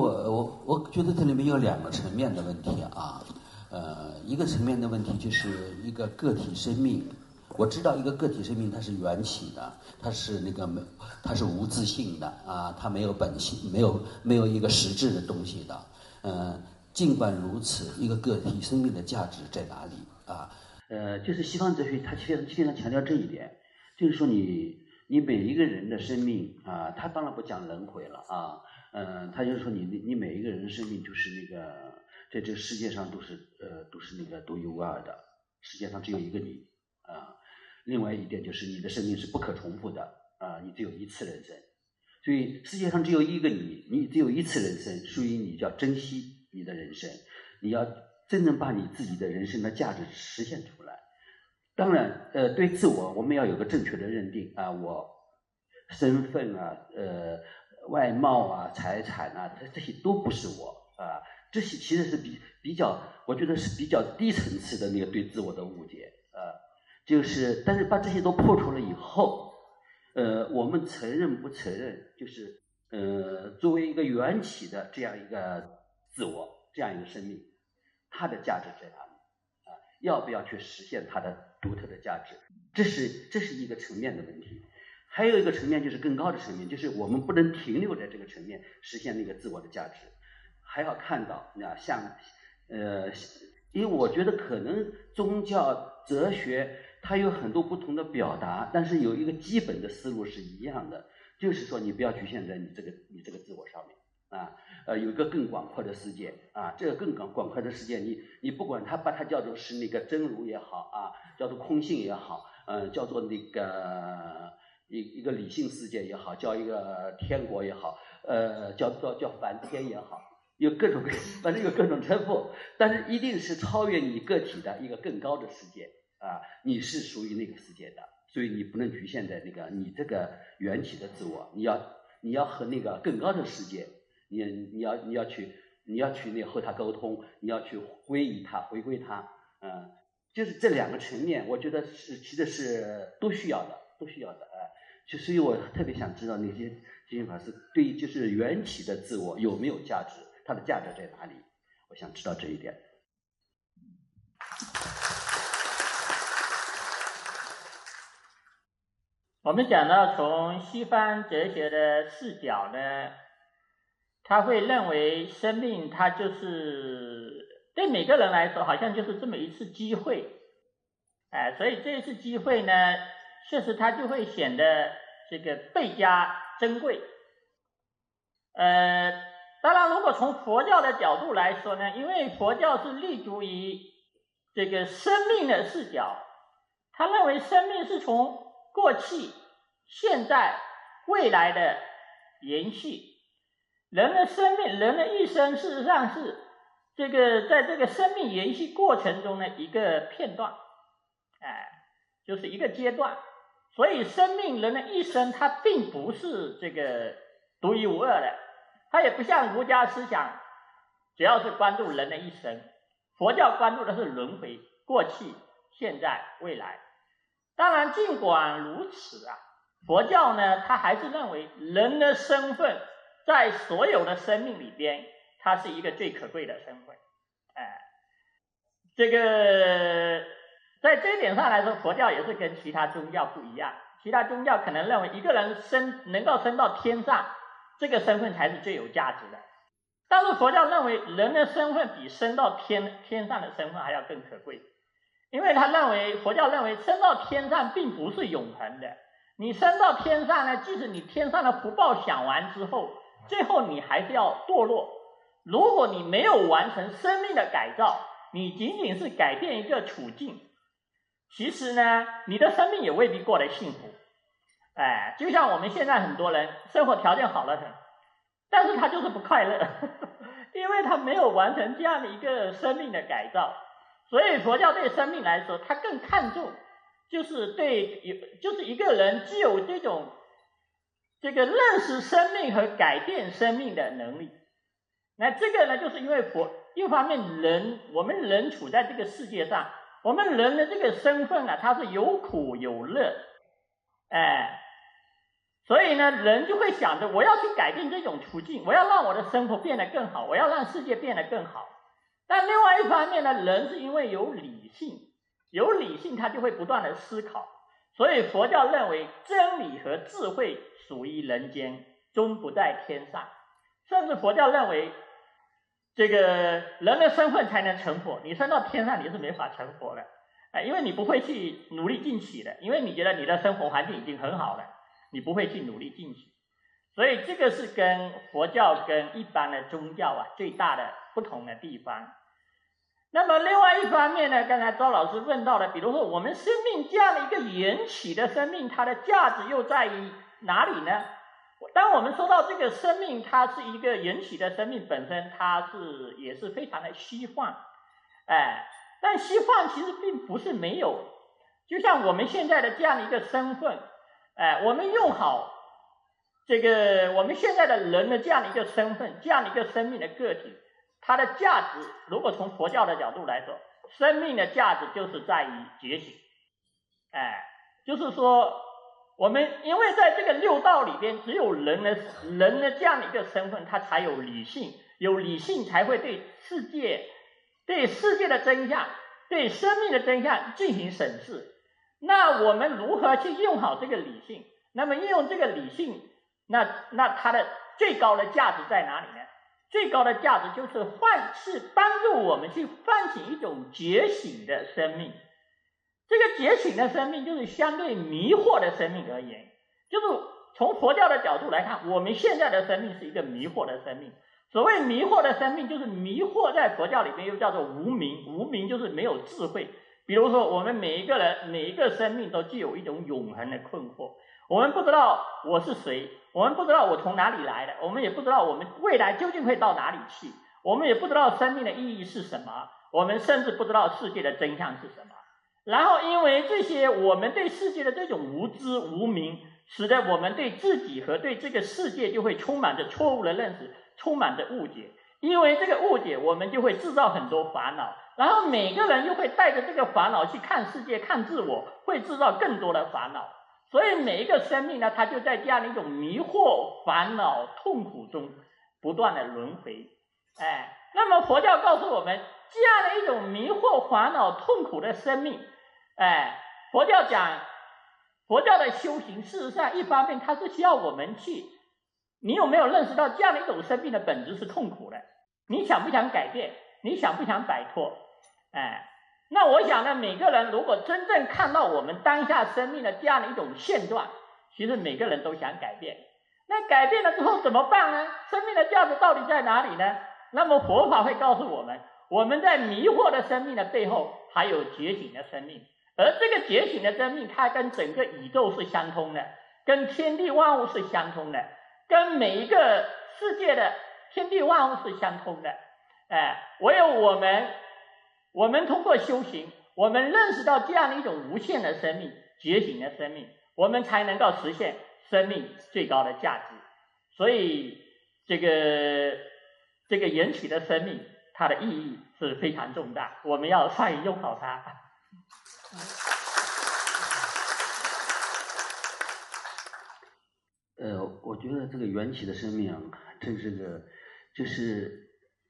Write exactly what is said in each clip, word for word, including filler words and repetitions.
我我觉得这里面有两个层面的问题啊，呃，一个层面的问题就是一个个体生命，我知道一个个体生命它是缘起的，它是那个没，它是无自性的啊，它没有本性，没有没有一个实质的东西的，呃，尽管如此，一个个体生命的价值在哪里啊？呃，就是西方哲学它非常非常强调这一点，就是说你你每一个人的生命啊，他当然不讲轮回了啊。嗯、呃，他就是说你你你每一个人的生命就是那个在这个世界上都是呃都是那个独一无二的，世界上只有一个你啊。另外一点就是你的生命是不可重复的啊，你只有一次人生，所以世界上只有一个你，你只有一次人生，所以你就要珍惜你的人生，你要真正把你自己的人生的价值实现出来。当然，呃，对自我我们要有个正确的认定啊，我身份啊，呃。外貌啊，财产啊，这这些都不是我啊，这些其实是比比较，我觉得是比较低层次的那个对自我的误解啊，就是但是把这些都破除了以后，呃，我们承认不承认，就是呃，作为一个缘起的这样一个自我，这样一个生命，它的价值在哪里啊？要不要去实现它的独特的价值？这是这是一个层面的问题。还有一个层面就是更高的层面，就是我们不能停留在这个层面实现那个自我的价值，还要看到那像呃，因为我觉得可能宗教哲学它有很多不同的表达，但是有一个基本的思路是一样的，就是说你不要局限在你这个你这个自我上面啊，呃，有一个更广阔的世界啊，这个更广广阔的世界，你你不管它把它叫做是那个真如也好啊，叫做空性也好，呃，叫做那个。一一个理性世界也好，叫一个天国也好，呃，叫叫叫梵天也好，有各种各，反正有各种称呼，但是一定是超越你个体的一个更高的世界啊，你是属于那个世界的，所以你不能局限在那个你这个缘起的自我，你要你要和那个更高的世界，你你要你要去你要去那和他沟通，你要去归于他，回归他，嗯、呃，就是这两个层面，我觉得是其实是都需要的，都需要的啊。就所以我特别想知道那些心法师对于就是缘起的自我有没有价值，它的价值在哪里，我想知道这一点。 我们讲到从西方哲学的视角呢，他会认为生命它就是对每个人来说好像就是这么一次机会，哎，所以这一次机会呢确实它就会显得这个倍加珍贵。呃，当然如果从佛教的角度来说呢，因为佛教是立足于这个生命的视角，他认为生命是从过去、现在、未来的延续。人的生命，人的一生事实上是这个在这个生命延续过程中的一个片段，哎，就是一个阶段。所以生命人的一生它并不是这个独一无二的，它也不像儒家思想主要是关注人的一生，佛教关注的是轮回，过去、现在、未来。当然尽管如此啊，佛教呢它还是认为人的身份在所有的生命里边它是一个最可贵的身份。哎，这个在这一点上来说，佛教也是跟其他宗教不一样。其他宗教可能认为一个人升能够升到天上，这个身份才是最有价值的。但是佛教认为人的身份比升到天天上的身份还要更可贵，因为他认为佛教认为升到天上并不是永恒的。你升到天上呢，即使你天上的福报享完之后，最后你还是要堕落。如果你没有完成生命的改造，你仅仅是改变一个处境，其实呢你的生命也未必过得幸福。哎，就像我们现在很多人生活条件好了很，但是他就是不快乐，因为他没有完成这样的一个生命的改造。所以佛教对生命来说，他更看重就是对就是一个人具有这种这个认识生命和改变生命的能力。那这个呢，就是因为佛一方面人我们人处在这个世界上，我们人的这个身份啊，它是有苦有乐，哎， 所以呢，人就会想着我要去改变这种处境，我要让我的生活变得更好，我要让世界变得更好。但另外一方面呢，人是因为有理性，有理性他就会不断的思考，所以佛教认为真理和智慧属于人间，终不在天上。甚至佛教认为这个人的身份才能成佛，你升到天上你是没法成佛的，哎，因为你不会去努力进取的，因为你觉得你的生活环境已经很好了，你不会去努力进取。所以这个是跟佛教跟一般的宗教啊最大的不同的地方。那么另外一方面呢，刚才周老师问到的，比如说我们生命这样的一个缘起的生命，它的价值又在于哪里呢？当我们说到这个生命，它是一个缘起的生命本身，它是也是非常的虚幻，哎，但虚幻其实并不是没有。就像我们现在的这样的一个身份，哎，我们用好这个我们现在的人的这样的一个身份，这样的一个生命的个体，它的价值，如果从佛教的角度来说，生命的价值就是在于觉醒，哎，就是说我们因为在这个六道里边，只有人的人的这样的一个身份，他才有理性，有理性才会对世界、对世界的真相、对生命的真相进行审视。那我们如何去用好这个理性？那么运用这个理性，那那它的最高的价值在哪里呢？最高的价值就是唤是帮助我们去唤醒一种觉醒的生命。这个觉醒的生命就是相对迷惑的生命而言，就是从佛教的角度来看，我们现在的生命是一个迷惑的生命。所谓迷惑的生命，就是迷惑在佛教里面又叫做无明，无明就是没有智慧。比如说我们每一个人每一个生命都具有一种永恒的困惑，我们不知道我是谁，我们不知道我从哪里来的，我们也不知道我们未来究竟会到哪里去，我们也不知道生命的意义是什么，我们甚至不知道世界的真相是什么。然后因为这些我们对世界的这种无知无明，使得我们对自己和对这个世界就会充满着错误的认识，充满着误解。因为这个误解，我们就会制造很多烦恼，然后每个人就会带着这个烦恼去看世界看自我，会制造更多的烦恼。所以每一个生命呢，它就在这样的一种迷惑、烦恼、痛苦中不断的轮回。哎，那么佛教告诉我们，这样的一种迷惑、烦恼、痛苦的生命，哎，佛教讲佛教的修行，事实上一方面它是需要我们去，你有没有认识到这样的一种生命的本质是痛苦的？你想不想改变？你想不想摆脱？哎，那我想呢，每个人如果真正看到我们当下生命的这样的一种现状，其实每个人都想改变。那改变了之后怎么办呢？生命的价值到底在哪里呢？那么佛法会告诉我们，我们在迷惑的生命的背后还有觉醒的生命，而这个觉醒的生命它跟整个宇宙是相通的，跟天地万物是相通的，跟每一个世界的天地万物是相通的。哎，唯有我们我们通过修行，我们认识到这样的一种无限的生命，觉醒的生命，我们才能够实现生命最高的价值。所以这个这个缘起的生命，它的意义是非常重大，我们要善于用好它。 呃，我觉得这个缘起的生命啊，真是个，就是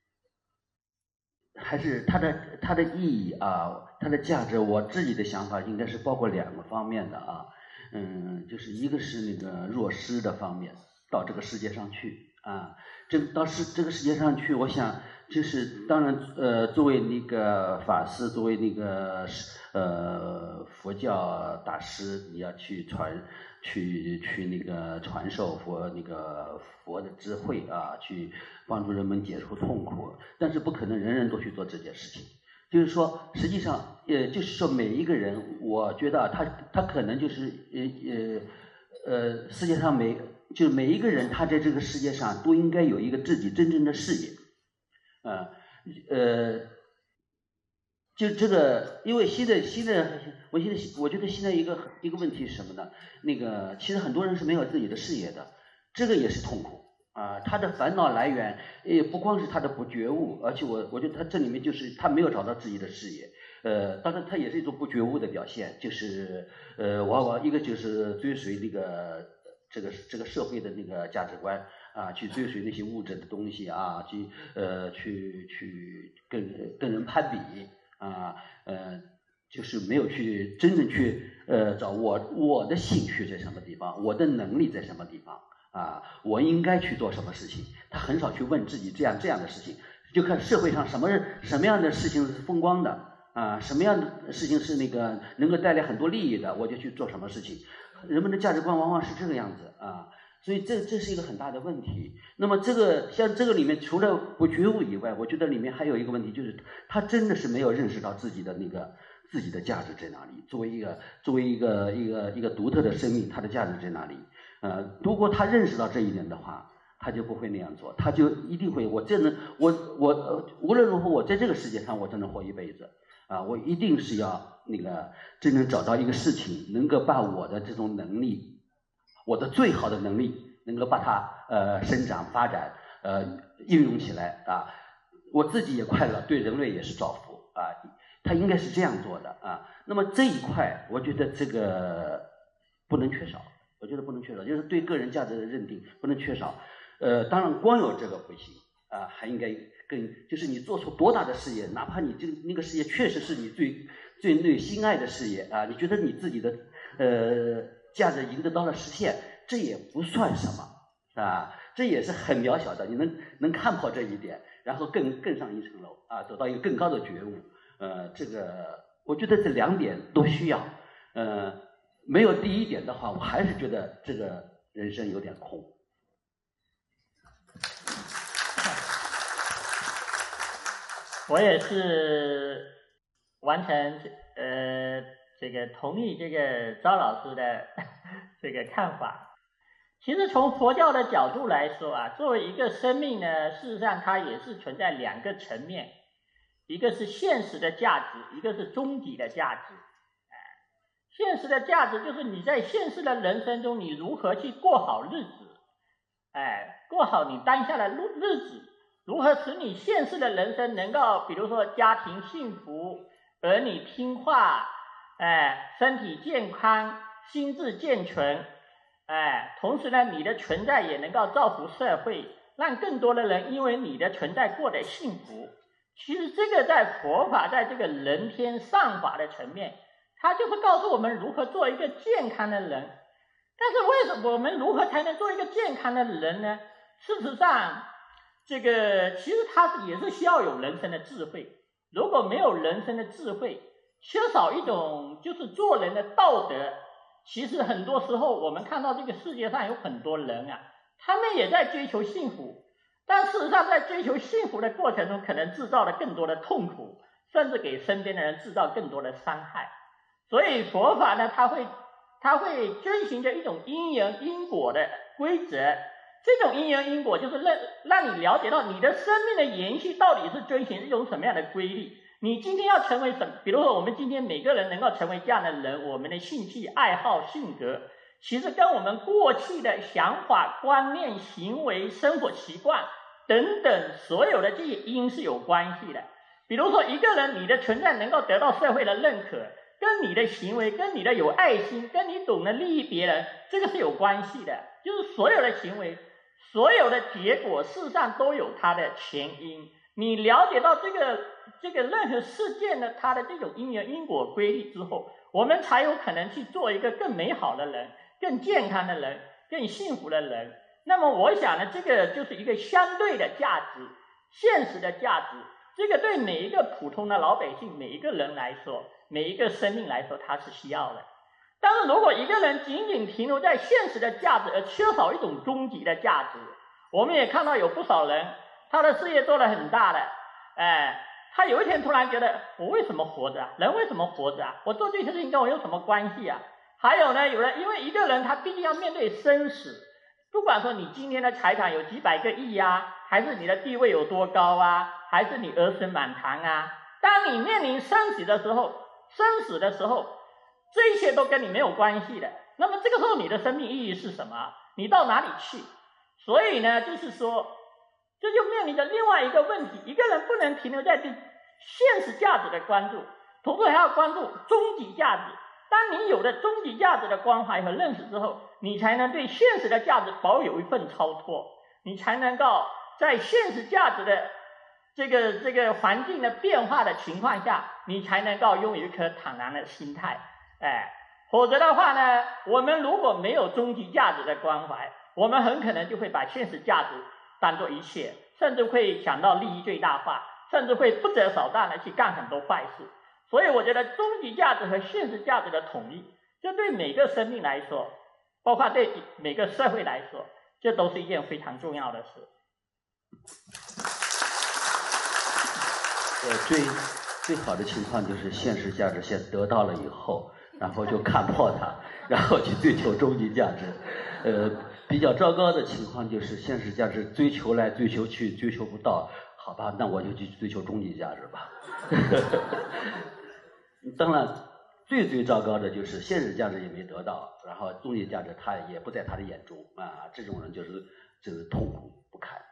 还是它的它的意义啊，它的价值，我自己的想法应该是包括两个方面的啊，嗯，就是一个是那个弱势的方面，到这个世界上去啊，这到世这个世界上去，我想就是当然呃，作为那个法师，作为那个呃佛教大师，你要去传。去去那个传授佛那个佛的智慧啊，去帮助人们解除痛苦，但是不可能人人都去做这件事情。就是说，实际上，呃，就是说每一个人，我觉得他他可能就是呃呃呃，世界上每就是每一个人，他在这个世界上都应该有一个自己真正的事业，呃呃。就这个，因为现在现在，我现在我觉得现在一个一个问题是什么呢？那个其实很多人是没有自己的事业的，这个也是痛苦啊、呃。他的烦恼来源也不光是他的不觉悟，而且我我觉得他这里面就是他没有找到自己的事业。呃，当然他也是一种不觉悟的表现，就是呃，往往一个就是追随那个这个这个社会的那个价值观啊，去追随那些物质的东西啊，去呃去去跟跟人攀比啊，呃，就是没有去真正去呃找我我的兴趣在什么地方，我的能力在什么地方啊，我应该去做什么事情，他很少去问自己这样这样的事情，就看社会上什么什么样的事情是风光的啊，什么样的事情是那个能够带来很多利益的，我就去做什么事情。人们的价值观往往是这个样子啊，所以这这是一个很大的问题。那么这个像这个里面除了不觉悟以外，我觉得里面还有一个问题，就是他真的是没有认识到自己的那个自己的价值在哪里。作为一个作为一个一个一个独特的生命，他的价值在哪里？呃，如果他认识到这一点的话，他就不会那样做，他就一定会我真能我我无论如何我在这个世界上我真能活一辈子。啊，我一定是要那个真正找到一个事情，能够把我的这种能力，我的最好的能力，能够把它呃生长发展，呃应用起来啊，我自己也快乐，对人类也是造福啊，他应该是这样做的啊。那么这一块，我觉得这个不能缺少，我觉得不能缺少，就是对个人价值的认定不能缺少。呃，当然光有这个不行啊，还应该。更就是你做出多大的事业，哪怕你这个那个事业确实是你最最内心爱的事业啊，你觉得你自己的呃价值已经得到了实现，这也不算什么，是吧？这也是很渺小的，你能能看破这一点，然后更更上一层楼啊，得到一个更高的觉悟。呃，这个我觉得这两点都需要。呃，没有第一点的话，我还是觉得这个人生有点空。 我也是完全呃这个同意这个赵老师的这个看法。其实从佛教的角度来说啊，作为一个生命呢，事实上它也是存在两个层面，一个是现实的价值，一个是终极的价值。哎，现实的价值就是你在现实的人生中，你如何去过好日子，哎，过好你当下的日子。如何使你现实的人生能够，比如说家庭幸福，儿女听话，哎，身体健康，心智健全，哎，同时呢，你的存在也能够造福社会，让更多的人因为你的存在过得幸福。其实这个在佛法，在这个人天上法的层面，它就是告诉我们如何做一个健康的人。但是为什么我们如何才能做一个健康的人呢？事实上，这个其实它也是需要有人生的智慧，如果没有人生的智慧，缺少一种就是做人的道德，其实很多时候我们看到这个世界上有很多人啊，他们也在追求幸福，但事实上在追求幸福的过程中，可能制造了更多的痛苦，甚至给身边的人制造更多的伤害。所以佛法呢，它会它会遵循着一种因缘因果的规则。这种因缘因果就是让让你了解到你的生命的延续到底是遵循一种什么样的规律。你今天要成为什么？比如说我们今天每个人能够成为这样的人，我们的兴趣爱好性格其实跟我们过去的想法观念行为生活习惯等等所有的这些因是有关系的。比如说一个人你的存在能够得到社会的认可，跟你的行为跟你的有爱心跟你懂得利益别人，这个是有关系的。就是所有的行为所有的结果事实上都有它的前因，你了解到这个这个任何事件的它的这种因缘因果规律之后，我们才有可能去做一个更美好的人，更健康的人，更幸福的人。那么我想呢，这个就是一个相对的价值，现实的价值，这个对每一个普通的老百姓每一个人来说，每一个生命来说它是需要的。但是如果一个人仅仅停留在现实的价值而缺少一种终极的价值，我们也看到有不少人他的事业做得很大的，哎，他有一天突然觉得我为什么活着啊？人为什么活着啊？我做这些事情跟我有什么关系啊？还有呢，有人因为一个人他毕竟要面对生死，不管说你今天的财产有几百个亿啊，还是你的地位有多高啊，还是你儿孙满堂啊，当你面临生死的时候，生死的时候这一切都跟你没有关系的，那么这个时候你的生命意义是什么？你到哪里去？所以呢，就是说这就面临着另外一个问题，一个人不能停留在对现实价值的关注，同时还要关注终极价值。 当你有了终极价值的关怀和认识之后，你才能对现实的价值保有一份超脱，你才能够在现实价值的这个这个环境的变化的情况下，你才能够拥有一颗坦然的心态。哎，否则的话呢，我们如果没有终极价值的关怀，我们很可能就会把现实价值当作一切，甚至会想到利益最大化，甚至会不择手段的去干很多坏事。所以我觉得终极价值和现实价值的统一，这对每个生命来说，包括对每个社会来说，这都是一件非常重要的事。 呃，最最好的情况就是现实价值先得到了以后，然后就看破它，然后去追求终极价值。呃，比较糟糕的情况就是现实价值追求来追求去，追求不到，好吧，那我就去追求终极价值吧。当然，最最糟糕的就是现实价值也没得到，然后终极价值他也不在他的眼中啊，这种人就是就是痛苦不堪。